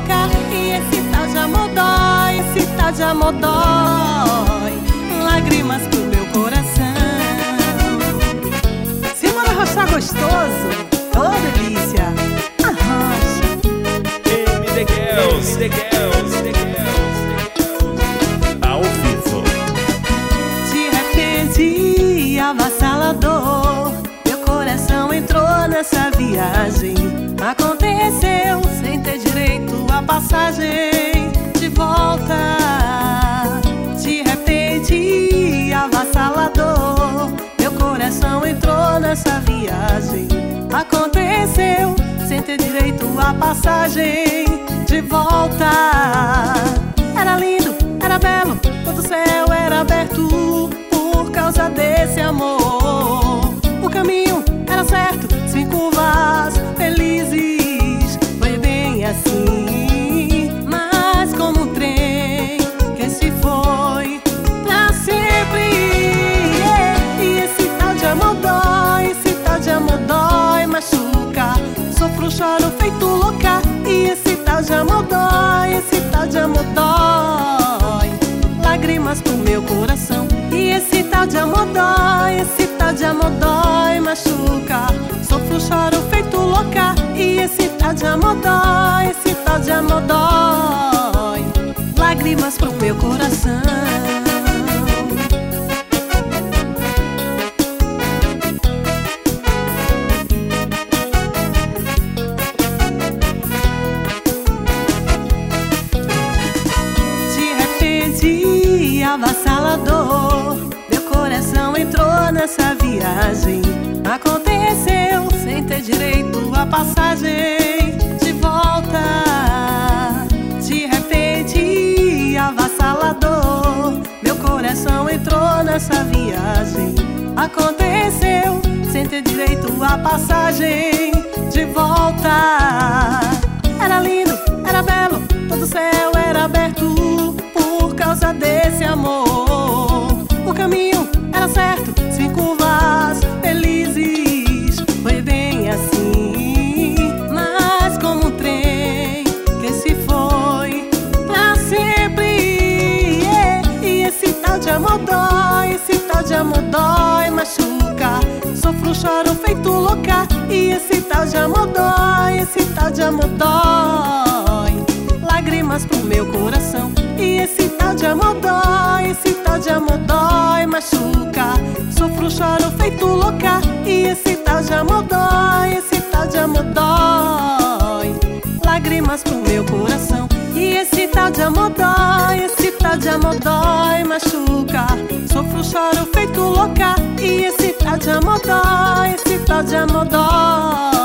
louca. E esse tal de amor dói, esse tal de amor dói. Lágrimas pro meu coração. Simbora rochar gostoso, ô delícia. Arrocha. The Girls, The Girls, The Girls, ao vivo. De repente, avassalador, meu coração entrou nessa viagem. Aconteceu sem ter direito à passagem de volta. De repente, avassalador, meu coração entrou nessa viagem. Aconteceu sem ter direito à passagem de volta. Era lindo, era belo, todo o céu era aberto por causa desse amor. O caminho era certo, sem curvas, felizes, foi bem assim. Mas como um trem que se foi pra sempre. E esse tal de amor dói, esse tal de amor dói, machuca. Sofro, choro feito louca. E esse tal de amor dói, esse tal de amor dói. Lágrimas pro meu coração. E esse tal de amor dói, esse tal de amor dói, machuca. Sofro, choro feito louca. E esse tal de amor dói, esse tal de amor dói. Lágrimas pro meu coração. Avassalador, meu coração entrou nessa viagem. Aconteceu sem ter direito à passagem de volta. De repente, avassalador, meu coração entrou nessa viagem. Aconteceu sem ter direito à passagem de volta. Era lindo, era belo, todo o céu era aberto por causa desse amor. O caminho era certo, sem curvas, felizes, foi bem assim. Mas como um trem que se foi pra sempre. E esse tal de amor dói, esse tal de amor dói, machuca. Sofro, choro feito louca. E esse tal de amor dói, esse tal de amor dói. Lágrimas pro meu coração. E esse tal de amor dói, esse tal de amor dói, machuca. Sofro, choro feito louca. E esse tal de amor dói, esse tal de amor dói. Lágrimas pro meu coração. E esse tal de amor dói, esse tal de amor dói, machuca. Sofro, choro feito louca. E esse tal de amor dói, esse tal de amor dói.